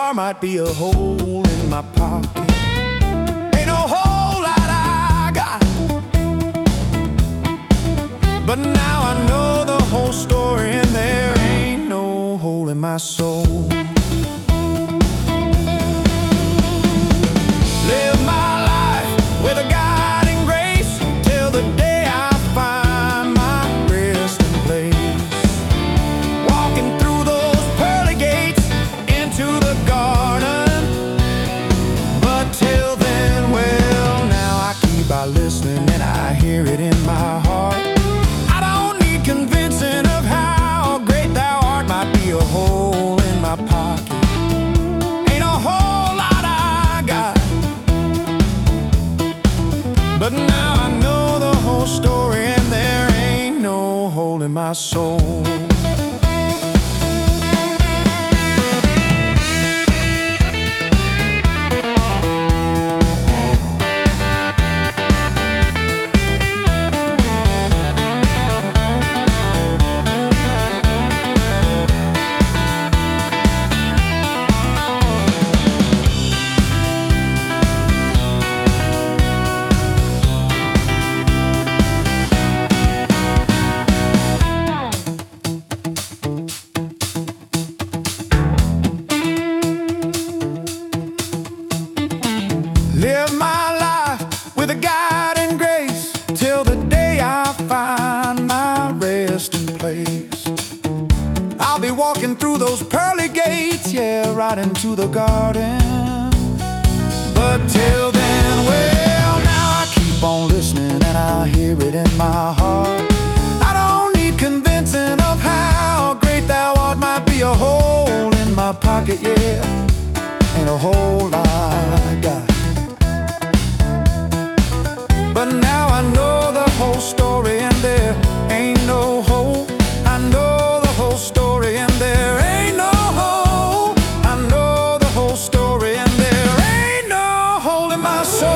there might be a hole in my pocket. Ain't no whole lot I got, but now I know the whole story, and there ain't no hole in my soul. Live my life with a guiding grace till the day I find my resting place. Walking through those pearly gates into the garden, but till then, well, now I keep on listening and I hear it in my heart. I don't need convincing of how great thou art. Might be a hole in my pocket, ain't a whole lot I got, but now I know the whole story, and there ain't no hole in my soul. Live my life with a guiding grace till the day I find my resting place. I'll be walking through those pearly gates, yeah, right into the garden. But till then, well, now I keep on listening and I hear it in my heart. I don't need convincing of how great thou art. Might be a hole in my pocket, yeah, ain't a whole lot I got, but now I know the whole story, and there ain't no hole. I know the whole story, and there ain't no hole. I know the whole story, and there ain't no hole in my soul.